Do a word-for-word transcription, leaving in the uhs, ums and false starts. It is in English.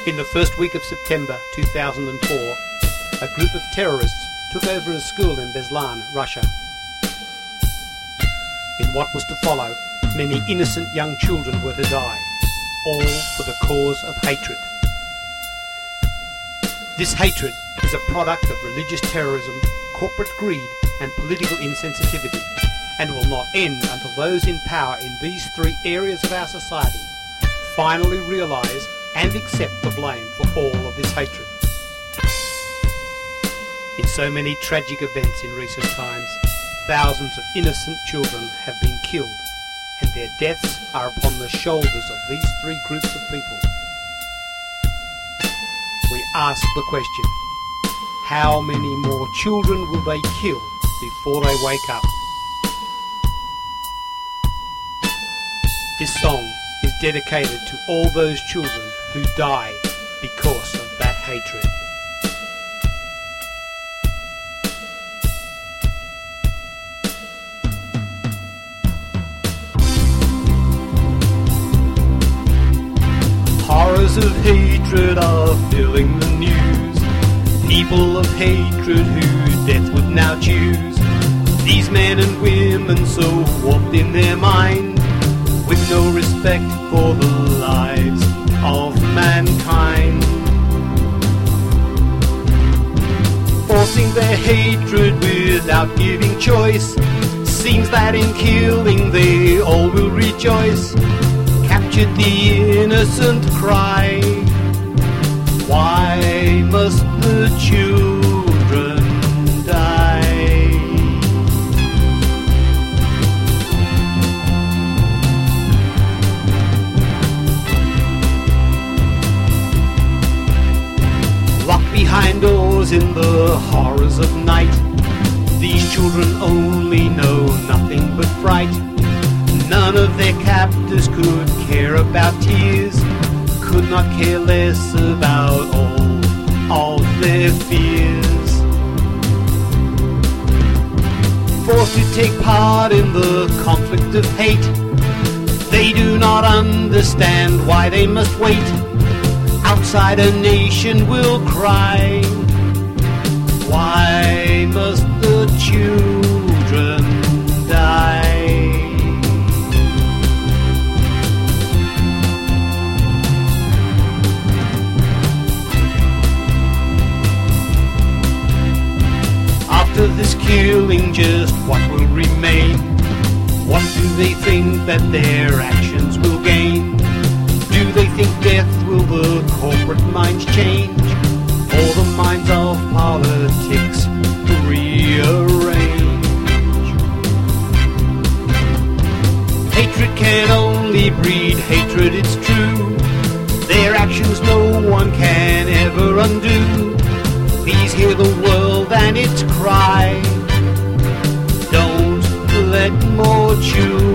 In the first week of September two thousand four, a group of terrorists took over a school in Beslan, Russia. In what was to follow, many innocent young children were to die, all for the cause of hatred. This hatred is a product of religious terrorism, corporate greed and political insensitivity, and will not end until those in power in these three areas of our society finally realise and accept the blame for all of this hatred. In so many tragic events in recent times, thousands of innocent children have been killed, and their deaths are upon the shoulders of these three groups of people. We ask the question, how many more children will they kill before they wake up? This song is dedicated to all those children who died because of that hatred. Horrors of hatred are filling the news. People of hatred who death would now choose. These men and women so warped in their mind, with no respect for the lives of mankind. Forcing their hatred without giving choice, seems that in killing they all will rejoice. Captured the innocent cry, why must the children die? Locked behind doors in the horrors of night, these children only know nothing but fright. None of their captors could care about tears, could not care less about all of their fears. Forced to take part in the conflict of hate, they do not understand why they must wait. Outside a nation will cry, why must the children die? After this killing, just what will remain? What do they think that their actions will gain? Do they think death will the corporate minds change, or the minds of politics rearrange? Hatred can only breed hatred, it's true. Their actions no one can ever undo. Please hear the world and its cry, don't let more children